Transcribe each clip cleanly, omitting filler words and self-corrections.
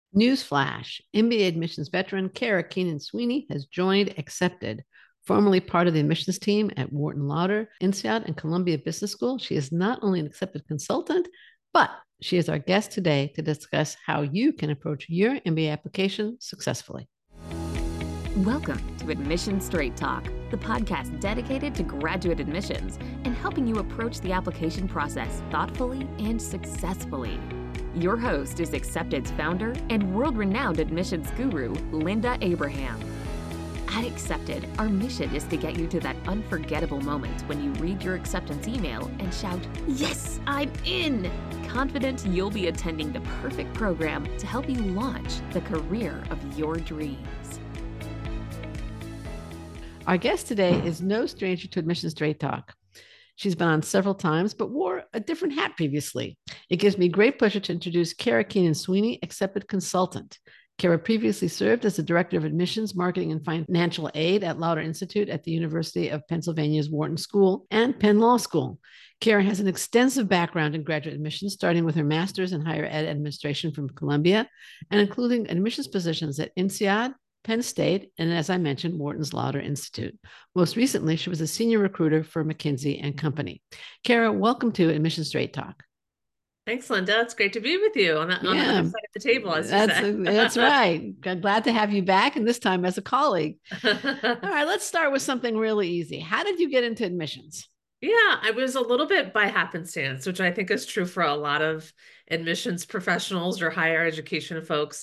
Newsflash, MBA admissions veteran Kara Keenan Sweeney has joined Accepted, formerly part of the admissions team at Wharton Lauder, INSEAD, and Columbia Business School. She is not only an accepted consultant, but she is our guest today to discuss how you can approach your MBA application successfully. Welcome to Admission Straight Talk, the podcast dedicated to graduate admissions and helping you approach the application process thoughtfully and successfully. Your host is Accepted's founder and world-renowned admissions guru, Linda Abraham. At Accepted, our mission is to get you to that unforgettable moment when you read your acceptance email and shout, "Yes, I'm in!" Confident you'll be attending the perfect program to help you launch the career of your dreams. Our guest today is no stranger to Admission Straight Talk. She's been on several times, but wore a different hat previously. It gives me great pleasure to introduce Kara Keenan Sweeney, Accepted Consultant. Kara previously served as the Director of Admissions, Marketing, and Financial Aid at Lauder Institute at the University of Pennsylvania's Wharton School and Penn Law School. Kara has an extensive background in graduate admissions, starting with her master's in higher ed administration from Columbia, and including admissions positions at INSEAD, Penn State, and as I mentioned, Wharton's Lauder Institute. Most recently, she was a senior recruiter for McKinsey and Company. Kara, welcome to Admission Straight Talk. Thanks, Linda. It's great to be with you on the other side of the table, as you say. That's right. Glad to have you back, and this time as a colleague. All right, let's start with something really easy. How did you get into admissions? Yeah, I was a little bit by happenstance, which I think is true for a lot of admissions professionals or higher education folks.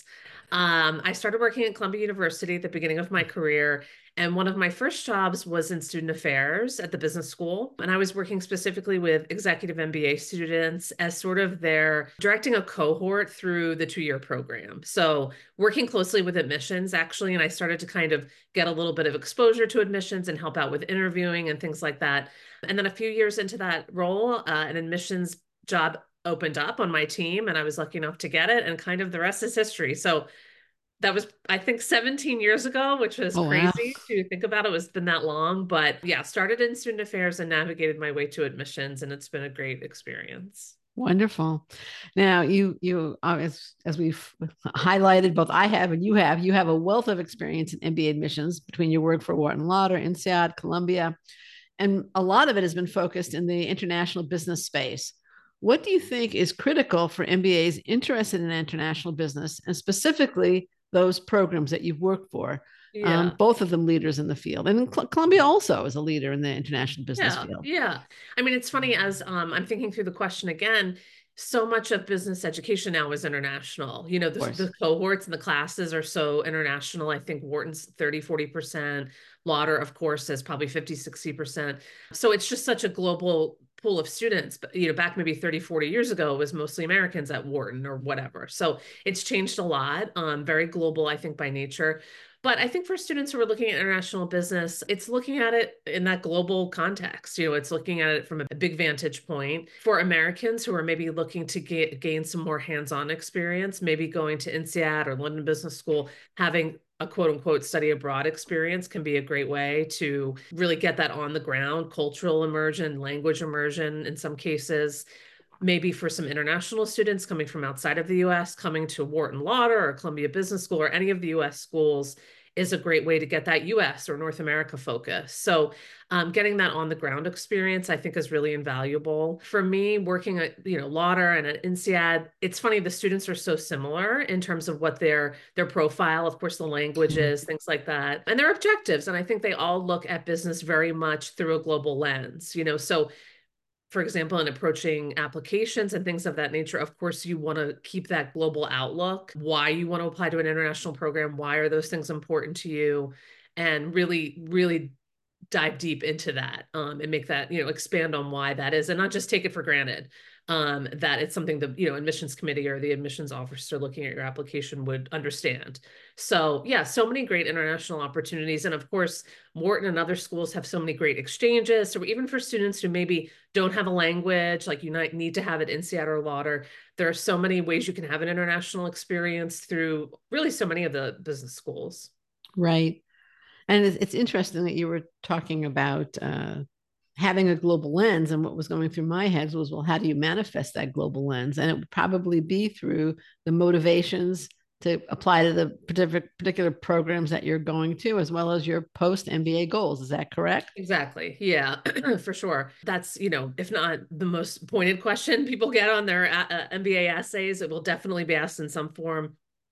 I started working at Columbia University at the beginning of my career, and one of my first jobs was in student affairs at the business school. And I was working specifically with executive MBA students as sort of their directing a cohort through the 2-year program. So working closely with admissions, actually, and I started to kind of get a little bit of exposure to admissions and help out with interviewing and things like that. And then a few years into that role, an admissions job opened up on my team, and I was lucky enough to get it, and kind of the rest is history. So that was, I think, 17 years ago, which was crazy to think about. It's been that long, but yeah, started in student affairs and navigated my way to admissions, and it's been a great experience. Wonderful. Now, you as we've highlighted, both I have and you have a wealth of experience in MBA admissions between your work for Wharton Lauder, INSEAD, Columbia, and a lot of it has been focused in the international business space. What do you think is critical for MBAs interested in international business, and specifically those programs that you've worked for? Yeah. Both of them leaders in the field, and Columbia also is a leader in the international business field. Yeah. I mean, it's funny, as I'm thinking through the question again, so much of business education now is international. You know, the cohorts and the classes are so international. I think Wharton's 30-40%. Lauder, of course, is probably 50-60%. So it's just such a global pool of students. But, you know, back maybe 30-40 years ago, it was mostly Americans at Wharton or whatever. So it's changed a lot, very global, I think, by nature. But I think for students who are looking at international business, it's looking at it in that global context. You know, it's looking at it from a big vantage point. For Americans who are maybe looking to gain some more hands-on experience, maybe going to INSEAD or London Business School, having a quote unquote study abroad experience can be a great way to really get that on the ground, cultural immersion, language immersion in some cases. Maybe for some international students coming from outside of the US, coming to Wharton Lauder or Columbia Business School or any of the US schools is a great way to get that US or North America focus. So getting that on the ground experience, I think, is really invaluable. For me, working at Lauder and at INSEAD, it's funny, the students are so similar in terms of what their profile, of course, the languages, things like that, and their objectives. And I think they all look at business very much through a global lens, so for example, in approaching applications and things of that nature, of course, you want to keep that global outlook, why you want to apply to an international program, why are those things important to you, and really, really dive deep into that and make that, expand on why that is, and not just take it for granted that it's something the, admissions committee or the admissions officer looking at your application would understand. So yeah, so many great international opportunities. And of course, Wharton and other schools have so many great exchanges. So even for students who maybe don't have a language, like you might need to have it in INSEAD or Lauder, there are so many ways you can have an international experience through really so many of the business schools. Right. And it's interesting that you were talking about having a global lens, and what was going through my head was, well, how do you manifest that global lens? And it would probably be through the motivations to apply to the particular programs that you're going to, as well as your post MBA goals. Is that correct? Exactly. Yeah, for sure. That's, if not the most pointed question people get on their MBA essays, it will definitely be asked in some form.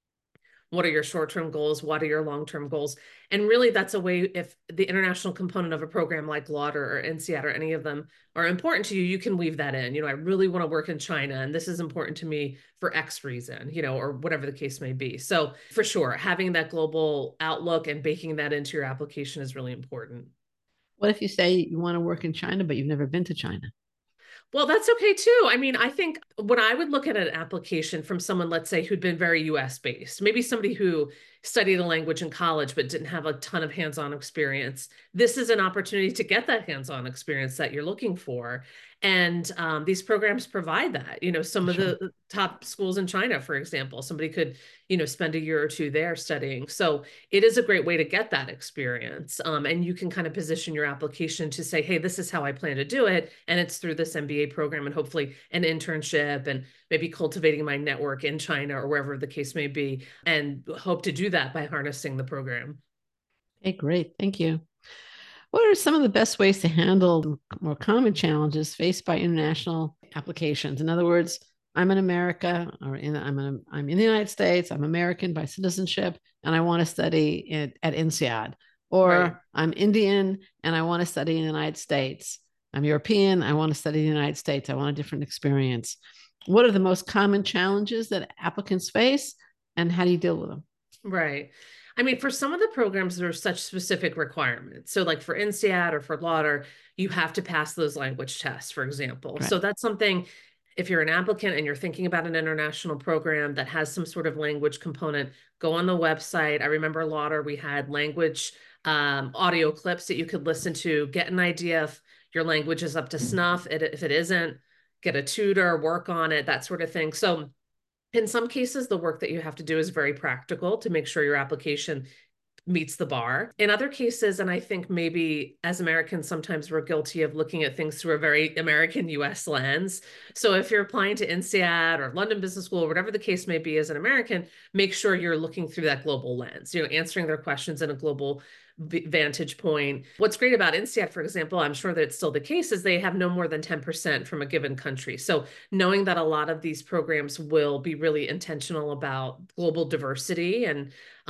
What are your short-term goals? What are your long-term goals? And really that's a way, if the international component of a program like Lauder or INSEAD or any of them are important to you, you can weave that in. I really want to work in China and this is important to me for X reason, or whatever the case may be. So for sure, having that global outlook and baking that into your application is really important. What if you say you want to work in China, but you've never been to China? Well, that's okay too. I mean, I think when I would look at an application from someone, let's say, who'd been very US based, maybe somebody who studied a language in college but didn't have a ton of hands-on experience, this is an opportunity to get that hands-on experience that you're looking for. And these programs provide that. Some of the top schools in China, for example, somebody could, spend a year or two there studying. So it is a great way to get that experience. And you can kind of position your application to say, hey, this is how I plan to do it. And it's through this MBA program and hopefully an internship and maybe cultivating my network in China or wherever the case may be, and hope to do that by harnessing the program. Okay, great. Thank you. What are some of the best ways to handle more common challenges faced by international applications? In other words, I'm in America, or I'm in the United States, I'm American by citizenship, and I want to study at INSEAD. Or right. I'm Indian and I want to study in the United States. I'm European, I want to study in the United States. I want a different experience. What are the most common challenges that applicants face, and how do you deal with them? Right. I mean, for some of the programs, there are such specific requirements. So like for INSEAD or for Lauder, you have to pass those language tests, for example. Right. So that's something, if you're an applicant and you're thinking about an international program that has some sort of language component, go on the website. I remember Lauder, we had language audio clips that you could listen to, get an idea if your language is up to snuff. If it isn't, get a tutor, work on it, that sort of thing. So in some cases, the work that you have to do is very practical to make sure your application meets the bar. In other cases, and I think maybe as Americans, sometimes we're guilty of looking at things through a very American US lens. So if you're applying to INSEAD or London Business School, or whatever the case may be as an American, make sure you're looking through that global lens, answering their questions in a global vantage point. What's great about INSEAD, for example, I'm sure that it's still the case, is they have no more than 10% from a given country. So knowing that a lot of these programs will be really intentional about global diversity. And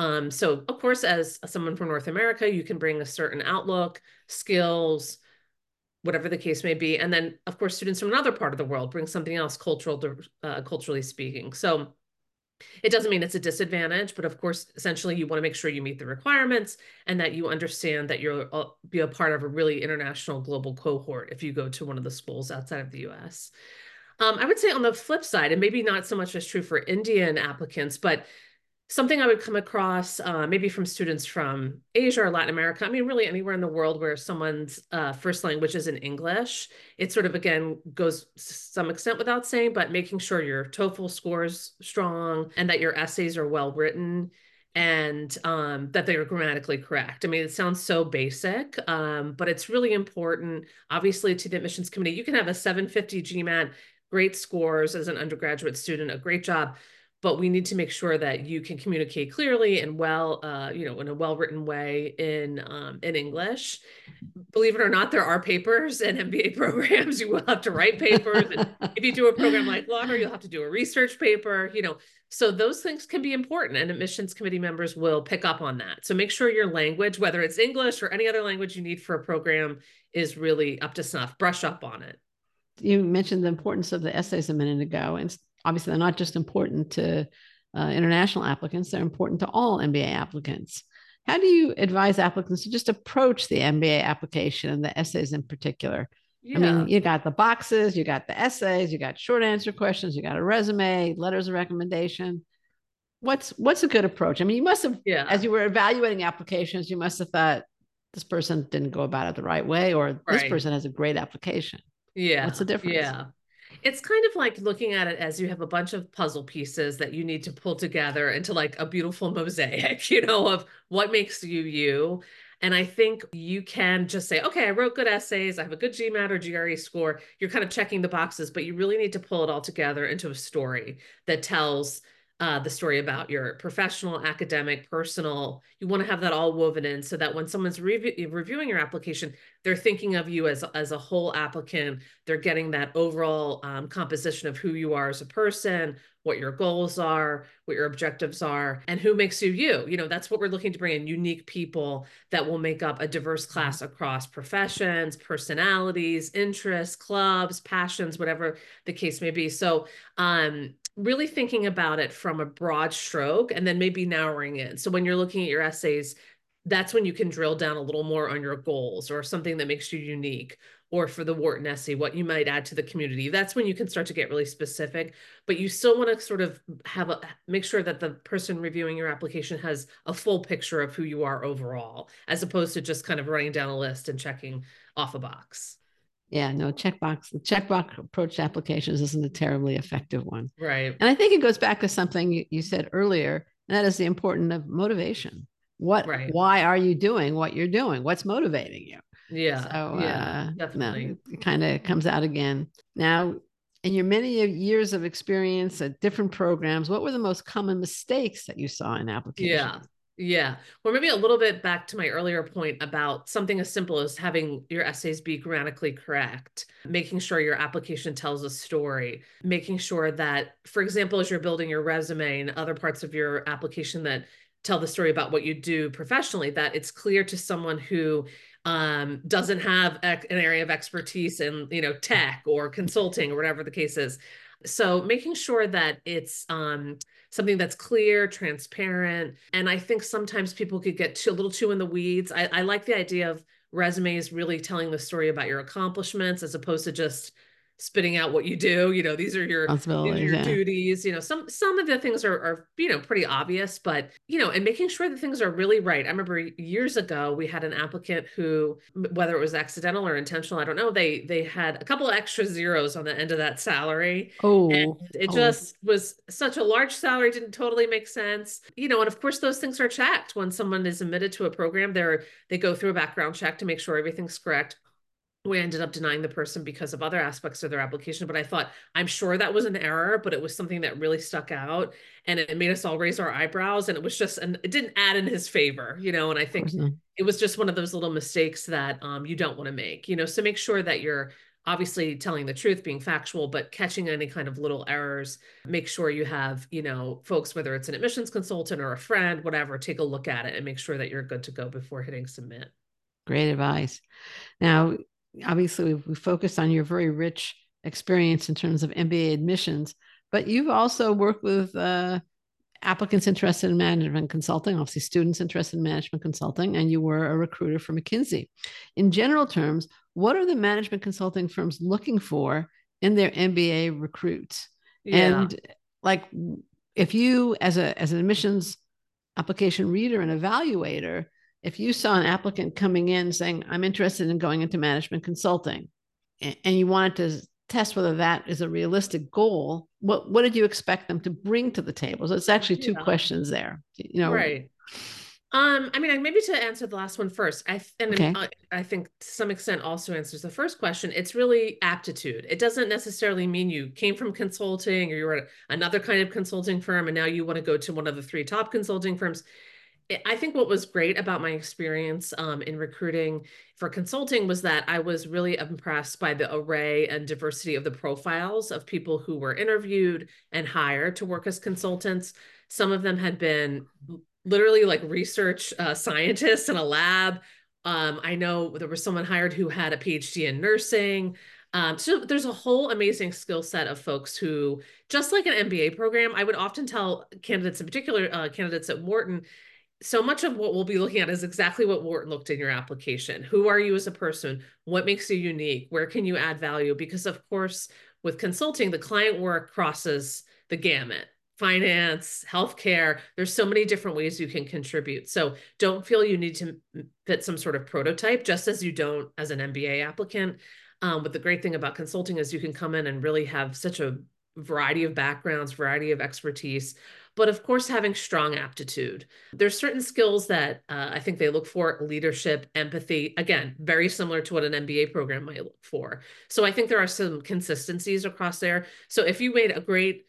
so of course, as someone from North America, you can bring a certain outlook, skills, whatever the case may be. And then of course, students from another part of the world bring something else culturally speaking. So it doesn't mean it's a disadvantage, but of course, essentially you want to make sure you meet the requirements and that you understand that you'll be a part of a really international global cohort if you go to one of the schools outside of the US. I would say on the flip side, and maybe not so much as true for Indian applicants, but something I would come across maybe from students from Asia or Latin America, I mean, really anywhere in the world where someone's first language is in English, it sort of, again, goes to some extent without saying, but making sure your TOEFL scores strong and that your essays are well written and that they are grammatically correct. I mean, it sounds so basic, but it's really important, obviously, to the admissions committee. You can have a 750 GMAT, great scores as an undergraduate student, a great job, but we need to make sure that you can communicate clearly and well, in a well-written way in English. Believe it or not, there are papers and MBA programs. You will have to write papers. And if you do a program like Lauder, you'll have to do a research paper, So those things can be important, and admissions committee members will pick up on that. So make sure your language, whether it's English or any other language you need for a program, is really up to snuff. Brush up on it. You mentioned the importance of the essays a minute ago, and obviously they're not just important to international applicants, they're important to all MBA applicants. How do you advise applicants to just approach the MBA application and the essays in particular? Yeah. I mean, you got the boxes, you got the essays, you got short answer questions, you got a resume, letters of recommendation. What's a good approach? I mean, you must have, as you were evaluating applications, you must have thought this person didn't go about it the right way, or this person has a great application. Yeah. What's the difference? Yeah. It's kind of like looking at it as you have a bunch of puzzle pieces that you need to pull together into like a beautiful mosaic, of what makes you you. And I think you can just say, okay, I wrote good essays, I have a good GMAT or GRE score. You're kind of checking the boxes, but you really need to pull it all together into a story that tells the story about your professional, academic, personal. You want to have that all woven in so that when someone's reviewing your application, they're thinking of you as a whole applicant. They're getting that overall composition of who you are as a person, what your goals are, what your objectives are, and who makes you you. You know, that's what we're looking to bring in, unique people that will make up a diverse class across professions, personalities, interests, clubs, passions, whatever the case may be. So really thinking about it from a broad stroke and then maybe narrowing in. So when you're looking at your essays, that's when you can drill down a little more on your goals or something that makes you unique. Or for the Wharton essay, what you might add to the community. That's when you can start to get really specific, but you still want to sort of make sure that the person reviewing your application has a full picture of who you are overall, as opposed to just kind of writing down a list and checking off a box. Yeah, no, the checkbox approach to applications isn't a terribly effective one. Right. And I think it goes back to something you said earlier, and that is the importance of motivation. Why are you doing what you're doing? What's motivating you? Yeah. So, definitely. No, it kind of comes out again. Now, in your many years of experience at different programs, what were the most common mistakes that you saw in applications? Yeah. Well, maybe a little bit back to my earlier point about something as simple as having your essays be grammatically correct, making sure your application tells a story, making sure that, for example, as you're building your resume and other parts of your application that tell the story about what you do professionally, that it's clear to someone who doesn't have an area of expertise in, tech or consulting or whatever the case is. So making sure that it's something that's clear, transparent. And I think sometimes people could get a little too in the weeds. I like the idea of resumes really telling the story about your accomplishments as opposed to just spitting out what you do. These are your duties. Some of the things are pretty obvious, but and making sure that things are really right. I remember years ago we had an applicant who, whether it was accidental or intentional, I don't know, they had a couple of extra zeros on the end of that salary. And it just was such a large salary, didn't totally make sense. And of course those things are checked when someone is admitted to a program. They go through a background check to make sure everything's correct. We ended up denying the person because of other aspects of their application. But I thought, I'm sure that was an error, but it was something that really stuck out and it made us all raise our eyebrows. And it was just, and it didn't add in his favor, and I think it was just one of those little mistakes that you don't want to make, so make sure that you're obviously telling the truth, being factual, but catching any kind of little errors. Make sure you have, folks, whether it's an admissions consultant or a friend, whatever, take a look at it and make sure that you're good to go before hitting submit. Great advice. Now, obviously, we focused on your very rich experience in terms of MBA admissions, but you've also worked with applicants interested in management consulting, obviously students interested in management consulting, and you were a recruiter for McKinsey. In general terms, what are the management consulting firms looking for in their MBA recruits? Yeah. And like, if you, as an admissions application reader and evaluator, if you saw an applicant coming in saying, I'm interested in going into management consulting, and you wanted to test whether that is a realistic goal, what did you expect them to bring to the table? So it's actually two questions there. Right. Maybe to answer the last one first, I think to some extent also answers the first question. It's really aptitude. It doesn't necessarily mean you came from consulting or you were at another kind of consulting firm and now you want to go to one of the 3 top consulting firms. I think what was great about my experience in recruiting for consulting was that I was really impressed by the array and diversity of the profiles of people who were interviewed and hired to work as consultants. Some of them had been literally like research scientists in a lab. I know there was someone hired who had a PhD in nursing. So there's a whole amazing skill set of folks who, just like an MBA program, I would often tell candidates, in particular candidates at Wharton, so much of what we'll be looking at is exactly what Wharton looked in your application. Who are you as a person? What makes you unique? Where can you add value? Because of course, with consulting, the client work crosses the gamut. Finance, healthcare, there's so many different ways you can contribute. So don't feel you need to fit some sort of prototype, just as you don't as an MBA applicant. But the great thing about consulting is you can come in and really have such a variety of backgrounds, variety of expertise, but of course, having strong aptitude. There's certain skills that I think they look for: leadership, empathy, again, very similar to what an MBA program might look for. So I think there are some consistencies across there. So if you made a great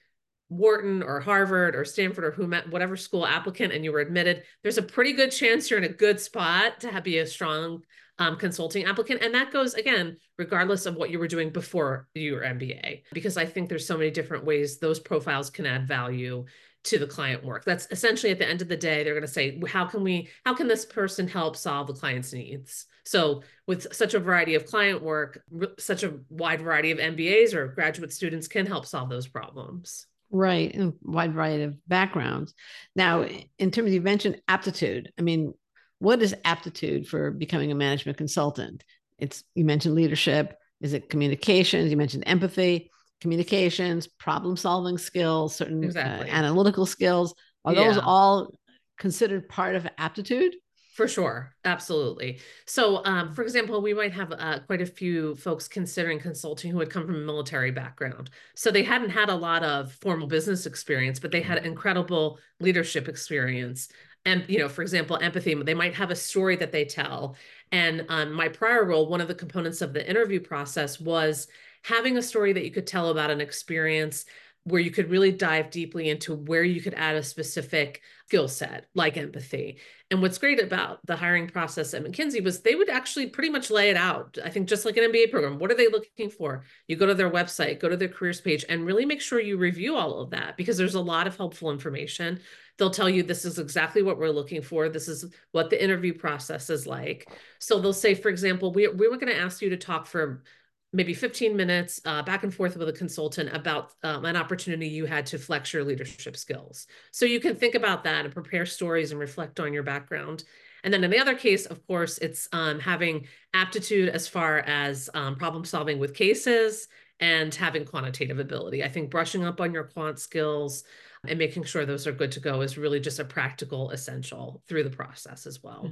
Wharton or Harvard or Stanford or whatever school applicant, and you were admitted, there's a pretty good chance you're in a good spot to be a strong consulting applicant. And that goes, again, regardless of what you were doing before your MBA, because I think there's so many different ways those profiles can add value to the client work. That's essentially, at the end of the day, they're going to say, how can this person help solve the client's needs? So with such a variety of client work, such a wide variety of MBAs or graduate students can help solve those problems. Right. And wide variety of backgrounds. Now, in terms, you mentioned aptitude. I mean, what is aptitude for becoming a management consultant? You mentioned leadership. Is it communications? You mentioned empathy, communications, problem solving skills, certain analytical skills. Are those all considered part of aptitude? For sure. Absolutely. So, for example, we might have quite a few folks considering consulting who had come from a military background. So they hadn't had a lot of formal business experience, but they had incredible leadership experience. And, for example, empathy, they might have a story that they tell. And my prior role, one of the components of the interview process was having a story that you could tell about an experience where you could really dive deeply into where you could add a specific skill set like empathy. And what's great about the hiring process at McKinsey was they would actually pretty much lay it out. I think just like an MBA program, what are they looking for? You go to their website, go to their careers page, and really make sure you review all of that, because there's a lot of helpful information. They'll tell you this is exactly what we're looking for. This is what the interview process is like. So they'll say, for example, we were going to ask you to talk for maybe 15 minutes back and forth with a consultant about an opportunity you had to flex your leadership skills. So you can think about that and prepare stories and reflect on your background. And then in the other case, of course, it's having aptitude as far as problem solving with cases and having quantitative ability. I think brushing up on your quant skills and making sure those are good to go is really just a practical essential through the process as well.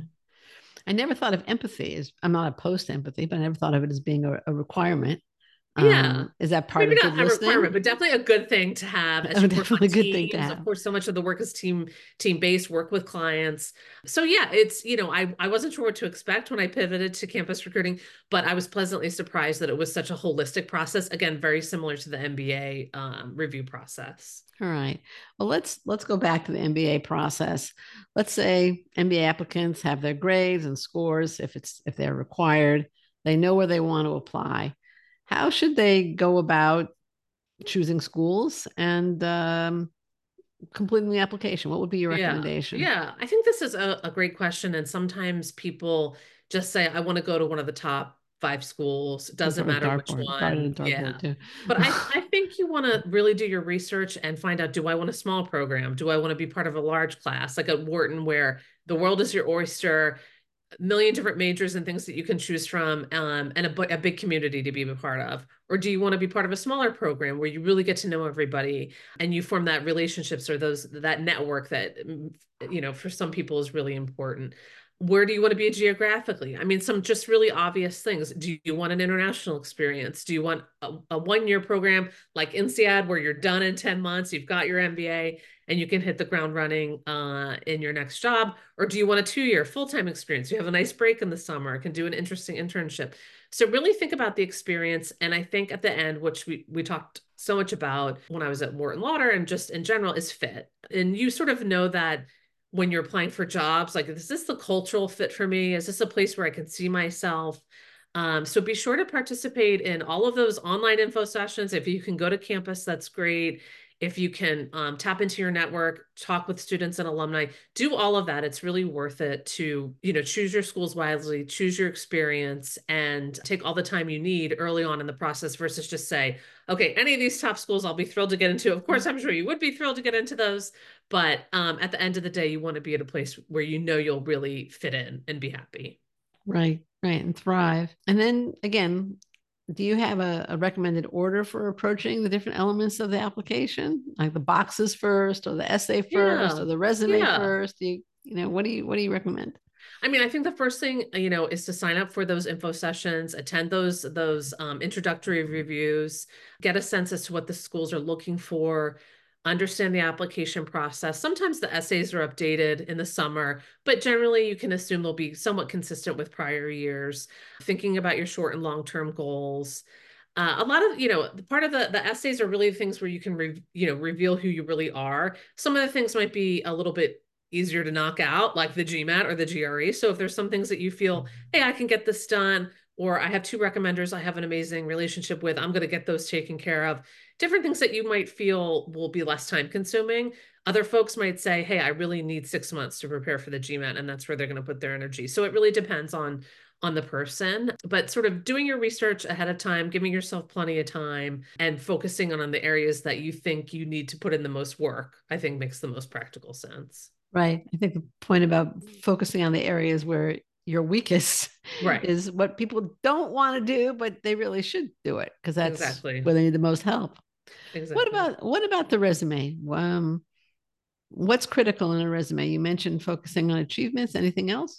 I never thought of empathy as, I'm not opposed to empathy, but I never thought of it as being a requirement. Yeah. Is that part Maybe of not a requirement, but definitely a good thing to have as you work on teams. Of course, so much of the work is team-based, work with clients. So yeah, it's, I wasn't sure what to expect when I pivoted to campus recruiting, but I was pleasantly surprised that it was such a holistic process. Again, very similar to the MBA review process. All right. Well, let's go back to the MBA process. Let's say MBA applicants have their grades and scores if they're required. They know where they want to apply. How should they go about choosing schools and completing the application? What would be your recommendation? Yeah, I think this is a great question. And sometimes people just say, I want to go to one of the top 5 schools. It doesn't matter which one. But I think you want to really do your research and find out, do I want a small program? Do I want to be part of a large class like at Wharton, where the world is your oyster, a million different majors and things that you can choose from, and a big community to be a part of? Or do you want to be part of a smaller program where you really get to know everybody and you form that relationships or that network that, for some people is really important? Where do you want to be geographically? I mean, some just really obvious things. Do you want an international experience? Do you want a one-year program like INSEAD where you're done in 10 months, you've got your MBA, and you can hit the ground running in your next job? Or do you want a 2-year full-time experience? You have a nice break in the summer, can do an interesting internship. So really think about the experience. And I think at the end, which we talked so much about when I was at Wharton Lauder and just in general, is fit. And you sort of know that when you're applying for jobs, like, is this the cultural fit for me? Is this a place where I can see myself? So be sure to participate in all of those online info sessions. If you can go to campus, that's great. If you can tap into your network, talk with students and alumni, do all of that. It's really worth it to, choose your schools wisely, choose your experience, and take all the time you need early on in the process versus just say, okay, any of these top schools I'll be thrilled to get into. Of course, I'm sure you would be thrilled to get into those. But at the end of the day, you want to be at a place where you'll really fit in and be happy. Right, and thrive. And then again, do you have a recommended order for approaching the different elements of the application, like the boxes first, or the essay first, or the resume first? What do you recommend? I mean, I think the first thing, is to sign up for those info sessions, attend those introductory reviews, get a sense as to what the schools are looking for, understand the application process. Sometimes the essays are updated in the summer, but generally you can assume they'll be somewhat consistent with prior years. Thinking about your short and long-term goals. A lot of, part of the essays are really things where you can, reveal who you really are. Some of the things might be a little bit easier to knock out, like the GMAT or the GRE. So if there's some things that you feel, hey, I can get this done, or I have 2 recommenders I have an amazing relationship with, I'm going to get those taken care of. Different things that you might feel will be less time consuming. Other folks might say, hey, I really need 6 months to prepare for the GMAT, and that's where they're going to put their energy. So it really depends on the person, but sort of doing your research ahead of time, giving yourself plenty of time, and focusing on the areas that you think you need to put in the most work, I think makes the most practical sense. Right. I think the point about focusing on the areas where you're weakest is what people don't want to do, but they really should do it, because that's where they need the most help. Exactly. What about the resume? What's critical in a resume? You mentioned focusing on achievements. Anything else?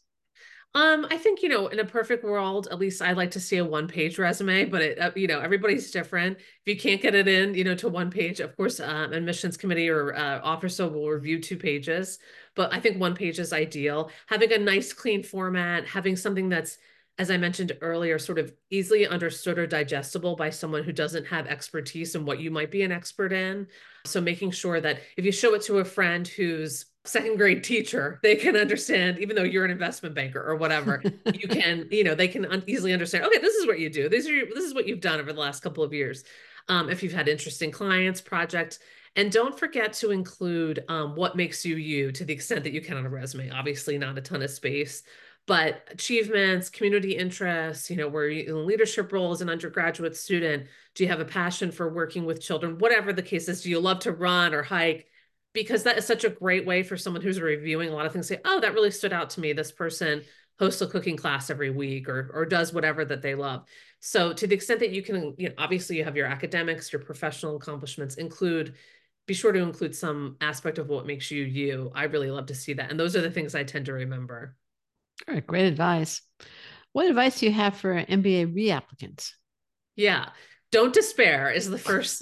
I think, in a perfect world, at least I like to see a 1-page resume, but everybody's different. If you can't get it in, to 1 page, of course, admissions committee or officer will review 2 pages, but I think 1 page is ideal. Having a nice, clean format, having something that's, as I mentioned earlier, sort of easily understood or digestible by someone who doesn't have expertise in what you might be an expert in. So making sure that if you show it to a friend who's 2nd grade teacher, they can understand, even though you're an investment banker or whatever, you can, they can easily understand, okay, this is what you do. This is what you've done over the last couple of years. If you've had interesting clients, projects, and don't forget to include what makes you you to the extent that you can on a resume. Obviously not a ton of space, but achievements, community interests, where you in leadership role as an undergraduate student, do you have a passion for working with children? Whatever the case is, do you love to run or hike? Because that is such a great way for someone who's reviewing a lot of things to say, oh, that really stood out to me. This person hosts a cooking class every week or does whatever that they love. So to the extent that you can, obviously you have your academics, your professional accomplishments, be sure to include some aspect of what makes you you. I really love to see that. And those are the things I tend to remember. All right, great advice. What advice do you have for MBA reapplicants? Yeah. Don't despair is the first,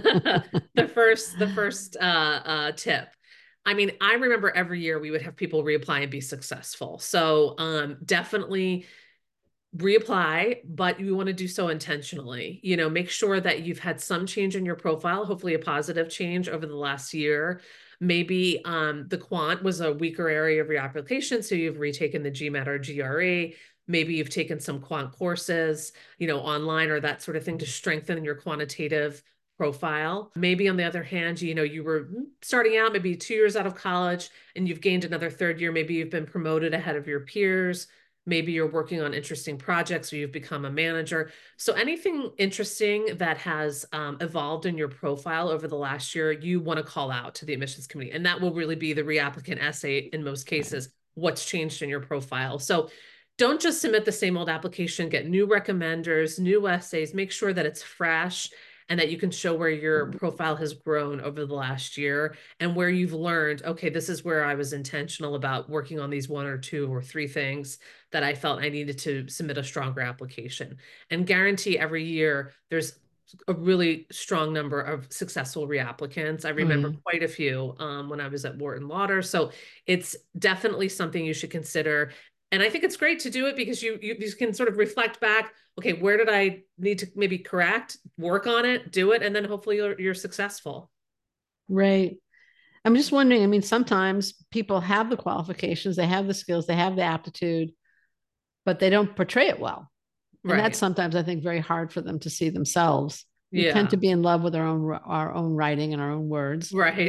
the first tip. I mean, I remember every year we would have people reapply and be successful. So definitely reapply, but you want to do so intentionally. Make sure that you've had some change in your profile, hopefully a positive change over the last year. Maybe the quant was a weaker area of your application, so you've retaken the GMAT or GRE. Maybe you've taken some quant courses, online or that sort of thing to strengthen your quantitative profile. Maybe on the other hand, you were starting out maybe 2 years out of college and you've gained another 3rd year. Maybe you've been promoted ahead of your peers. Maybe you're working on interesting projects or you've become a manager. So anything interesting that has evolved in your profile over the last year, you want to call out to the admissions committee. And that will really be the reapplicant essay in most cases, what's changed in your profile. So don't just submit the same old application, get new recommenders, new essays, make sure that it's fresh and that you can show where your profile has grown over the last year and where you've learned, okay, this is where I was intentional about working on these 1 or 2 or 3 things that I felt I needed to submit a stronger application. And guarantee every year there's a really strong number of successful reapplicants. I remember quite a few when I was at Wharton Lauder. So it's definitely something you should consider. And I think it's great to do it because you can sort of reflect back, okay, where did I need to maybe correct, work on it, do it, and then hopefully you're successful. Right. I'm just wondering, I mean, sometimes people have the qualifications, they have the skills, they have the aptitude, but they don't portray it well. And that's sometimes, I think, very hard for them to see themselves. We tend to be in love with our own writing and our own words. Right.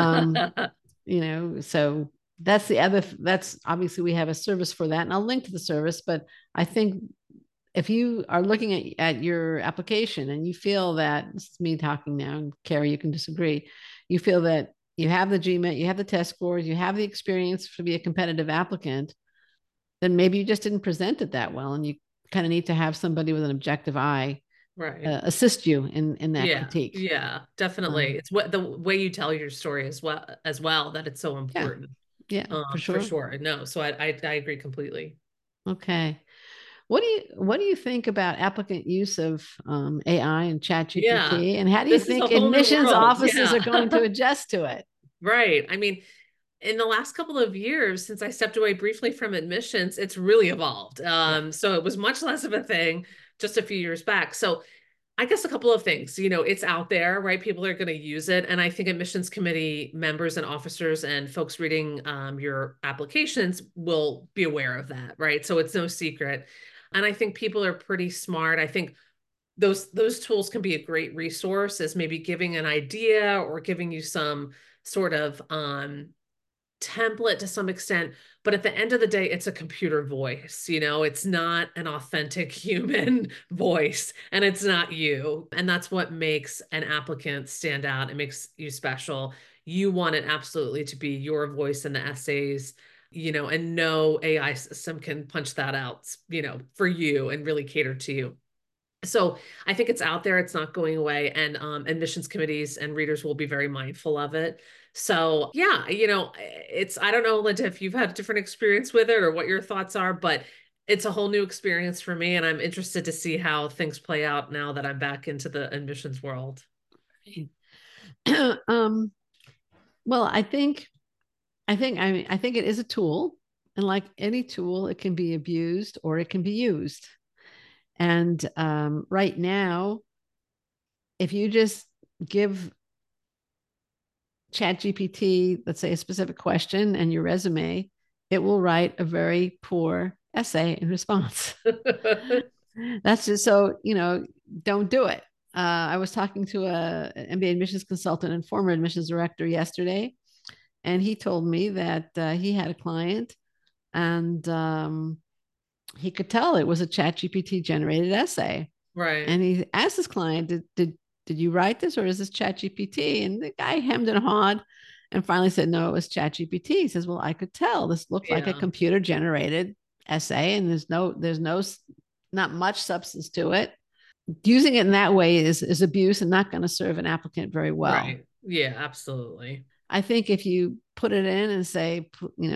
So that's obviously we have a service for that, and I'll link to the service. But I think if you are looking at your application and you feel that, this is me talking now, and Carrie, you can disagree, you feel that you have the GMAT, you have the test scores, you have the experience to be a competitive applicant, then maybe you just didn't present it that well, and you kind of need to have somebody with an objective eye assist you in that critique. Yeah, definitely. It's the way you tell your story as well that it's so important. Yeah, for sure. No, so I agree completely. Okay. What do you think about applicant use of AI and ChatGPT? And how do you think admissions offices are going to adjust to it? Right. I mean, in the last couple of years, since I stepped away briefly from admissions, it's really evolved. So it was much less of a thing just a few years back. So I guess a couple of things. It's out there, right? People are going to use it. And I think admissions committee members and officers and folks reading your applications will be aware of that, right? So it's no secret. And I think people are pretty smart. I think those tools can be a great resource as maybe giving an idea or giving you some sort of template to some extent, but at the end of the day, it's a computer voice. It's not an authentic human voice, and it's not you. And that's what makes an applicant stand out. It makes you special. You want it absolutely to be your voice in the essays, and no AI system can punch that out, for you and really cater to you. So I think it's out there. It's not going away, and admissions committees and readers will be very mindful of it. So yeah, I don't know, Linda, if you've had a different experience with it or what your thoughts are, but it's a whole new experience for me, and I'm interested to see how things play out now that I'm back into the admissions world. Well, I think it is a tool, and like any tool, it can be abused or it can be used. And right now, if you just give ChatGPT, let's say, a specific question and your resume, it will write a very poor essay in response. That's just so, don't do it. I was talking to an MBA admissions consultant and former admissions director yesterday, and he told me that he had a client and he could tell it was a ChatGPT generated essay. Right. And he asked his client, did you write this or is this ChatGPT? And the guy hemmed and hawed and finally said, no, it was ChatGPT. He says, well, I could tell this looked like a computer generated essay and there's not much substance to it. Using it in that way is abuse and not going to serve an applicant very well. Right. Yeah, absolutely. I think if you put it in and say,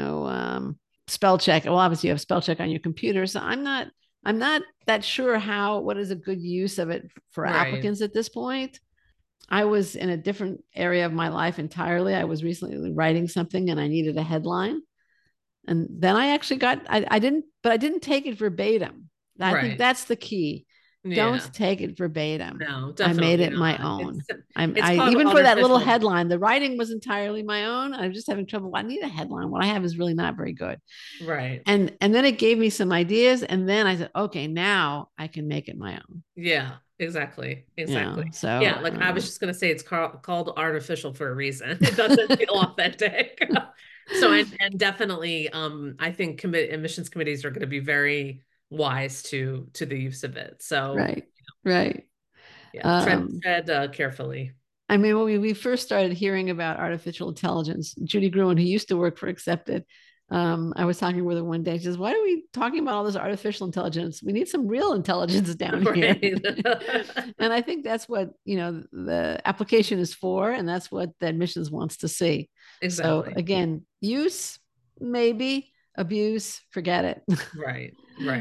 spell check. Well, obviously you have spell check on your computer. So I'm not that sure what is a good use of it for applicants at this point. I was in a different area of my life entirely. I was recently writing something and I needed a headline. And then I actually I didn't take it verbatim. I think that's the key. Yeah. Don't take it verbatim. No, I made it my own. Even for that little headline, the writing was entirely my own. I'm just having trouble. I need a headline. What I have is really not very good. Right. And then it gave me some ideas. And then I said, okay, now I can make it my own. Yeah, exactly. So yeah, like I was just going to say it's called artificial for a reason. It doesn't feel authentic. So, and definitely, I think admissions committees are going to be very wise to the use of it. So right. Yeah, tread carefully. I mean, when we first started hearing about artificial intelligence, Judy Gruen, who used to work for Accepted, I was talking with her one day. She says, why are we talking about all this artificial intelligence? We need some real intelligence down here. And I think that's what, the application is for. And that's what the admissions wants to see. Exactly. So again, use, maybe, abuse, forget it. Right.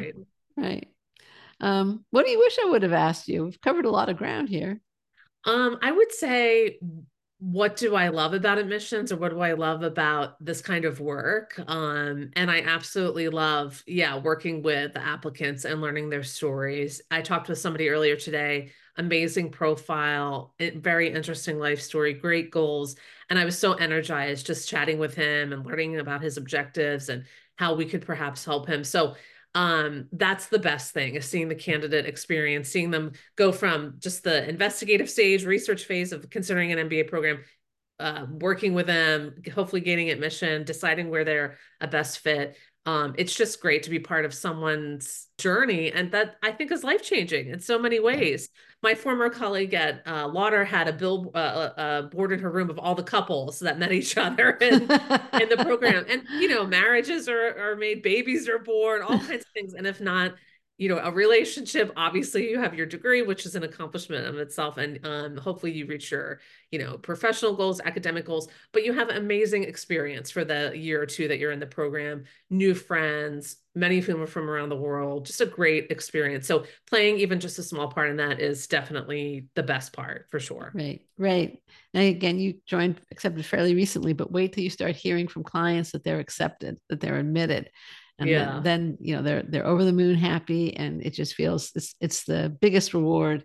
What do you wish I would have asked you? We've covered a lot of ground here. I would say, what do I love about admissions, or what do I love about this kind of work? And I absolutely love, working with the applicants and learning their stories. I talked with somebody earlier today, amazing profile, very interesting life story, great goals. And I was so energized just chatting with him and learning about his objectives and how we could perhaps help him. So that's the best thing, is seeing the candidate experience, seeing them go from just the investigative stage, research phase of considering an MBA program, working with them, hopefully gaining admission, deciding where they're a best fit. It's just great to be part of someone's journey. And that, I think, is life-changing in so many ways. My former colleague at Lauder had a board in her room of all the couples that met each other in the program. And, marriages are made, babies are born, all kinds of things. And if not, a relationship, obviously you have your degree, which is an accomplishment of itself. And hopefully you reach your, professional goals, academic goals, but you have amazing experience for the year or two that you're in the program, new friends, many of whom are from around the world, just a great experience. So playing even just a small part in that is definitely the best part, for sure. Right. And again, you joined Accepted fairly recently, but wait till you start hearing from clients that they're accepted, that they're admitted. And then they're over the moon happy, and it just feels it's the biggest reward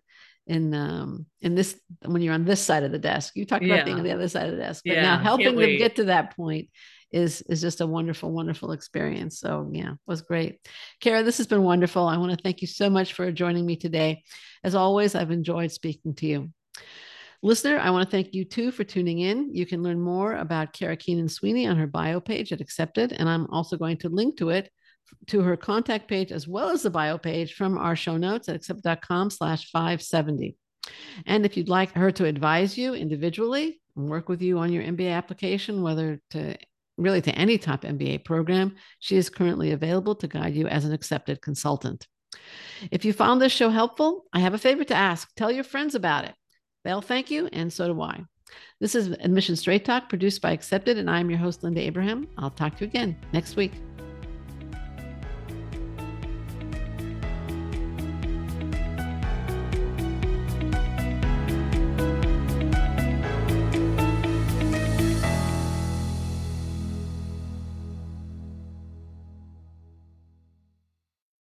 this, when you're on this side of the desk. You talked about being on the other side of the desk, but now helping them get to that point is just a wonderful, wonderful experience. So yeah, it was great. Kara, this has been wonderful. I want to thank you so much for joining me today. As always, I've enjoyed speaking to you. Listener, I want to thank you too for tuning in. You can learn more about Kara Keenan Sweeney on her bio page at Accepted, and I'm also going to link to it, to her contact page, as well as the bio page from our show notes at accepted.com/570. And if you'd like her to advise you individually and work with you on your MBA application, whether to any top MBA program, she is currently available to guide you as an Accepted consultant. If you found this show helpful, I have a favor to ask. Tell your friends about it. They'll thank you, and so do I. This is Admission Straight Talk, produced by Accepted, and I'm your host, Linda Abraham. I'll talk to you again next week.